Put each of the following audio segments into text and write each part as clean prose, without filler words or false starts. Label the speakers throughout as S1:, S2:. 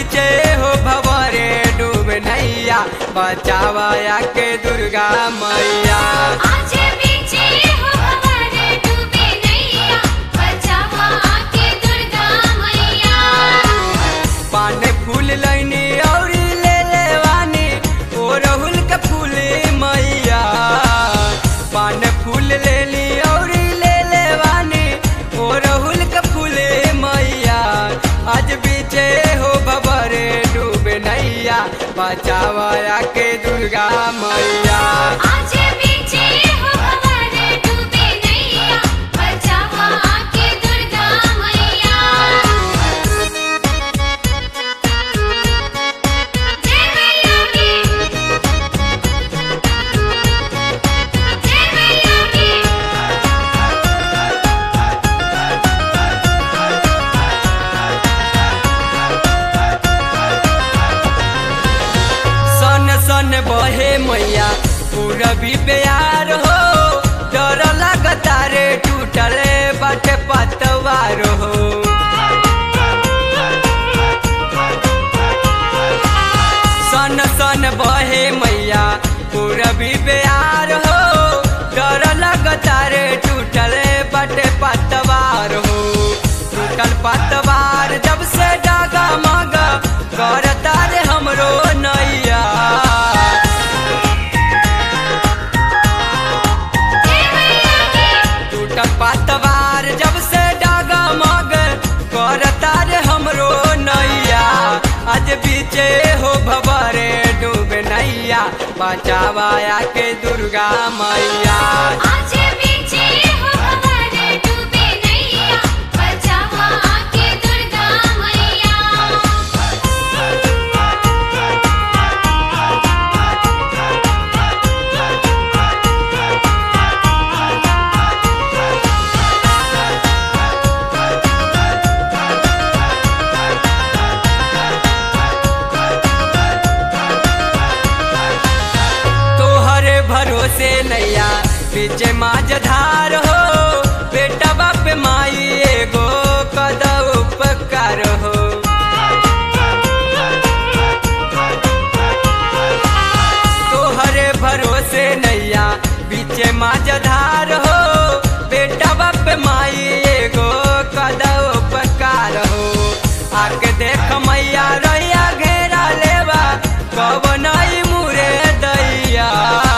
S1: बीचे हो भंवरे डूबे नैया बचावाया के दुर्गा मैया।
S2: आज बीचे हो भंवरे डूबे नैया बचावा के दुर्गा मैया।
S1: पान फूल लैनी और ले लेवानी ओ रहुल के फूल मैया। पान फूल लेली और ले लेवानी ओ रहुल के फूल मैया। आज बीचे हो भंवरे डूबे नैया बचावाया के दुर्गा मैया।
S2: आज बीचे हो भंवरे डूबे नैया बचावा के दुर्गा मैया। जय मैया की जय मैया की।
S1: सन सन बहे मैया पूरबी प्यार हो। डर लगता रे टूटले बाटे पतवार हो। सन सन बहे मैया पूरबी प्यार हो। डर लगता रे टूटले बाटे पतवार हो। टूटल पतवार जब से डागा मगा करता रे हमरो नैया।
S2: जय मैया की
S1: टूटल पतवार जब से डागा मग करता रे हमरो नैया। आज बीचे हो भंवरे डूबे नैया बचावाया के दुर्गा मैया।
S2: आज बीचे हो भंवरे डूबे नैया बचावा के दुर्गा मैया।
S1: तोहरे भरोसे नैया पीछे माझधार हो। बेटा बाप माई एगो कद उपकार हो। तोहरे भरोसे नैया पीछे माझधार हो। बेटा बाप माई एगो कद उपकार हो। आके देख मैया रैया घेरा लेवा कब नहीं मुरे दैया।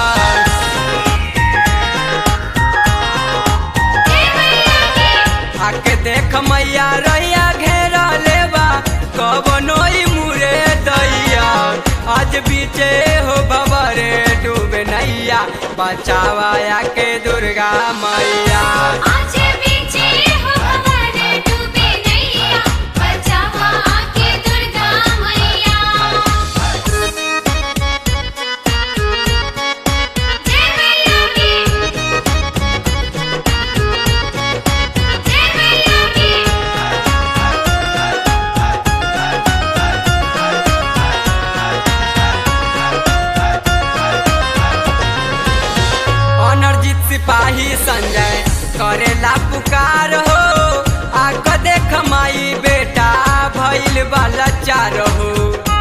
S2: जय मैया की
S1: आके देख मैया रैया घेरा लेवा कब नहीं मुरे दैया। आज बीचे हो भंवरे डूबे नैया बचावाया के दुर्गा मैया।
S2: आज बीचे हो भंवरे डूबे नैया बचावा के दुर्गा मैया। जय मैया की जय मैया की।
S1: अनर्जित सिपाही संजय करेला पुकार हो। आक देख माई बेटा भइल वाला चार हो।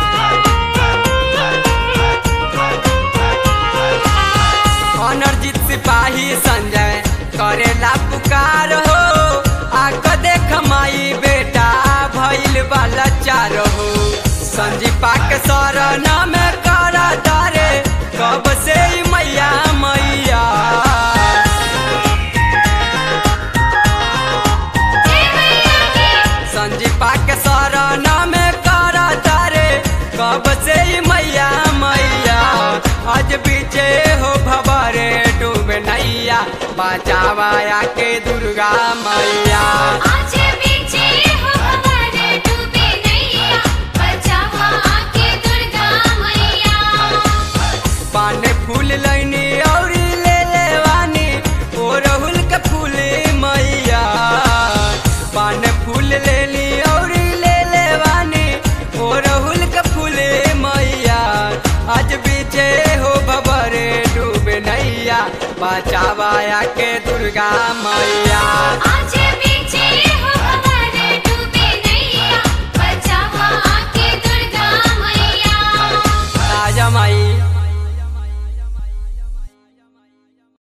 S1: अनर्जित सिपाही संजय करेला पुकार हो। आक देख माई बेटा भइल वाला चार हो। संजीपा के शरण में करा तारे कब से ही मैया मैया।
S2: जय मैया की
S1: संजीपा के शरण में करा तारे कब से ही मैया मैया। आज बीचे हो भंवरे डूबे नैया बचावाया के दुर्गा मैया।
S2: आज बीचे हो भंवरे डूबे नैया बचावा के दुर्गा मैया।
S1: पान फूल लैनी और ले लेवानी ओ रहुल के फूल मैया। पान फूल लेली और ले लेवानी ओ रहुल के फूल मैया। आज बीचे हो भंवरे डूबे नैया बचावाया के दुर्गा मैया।
S2: आज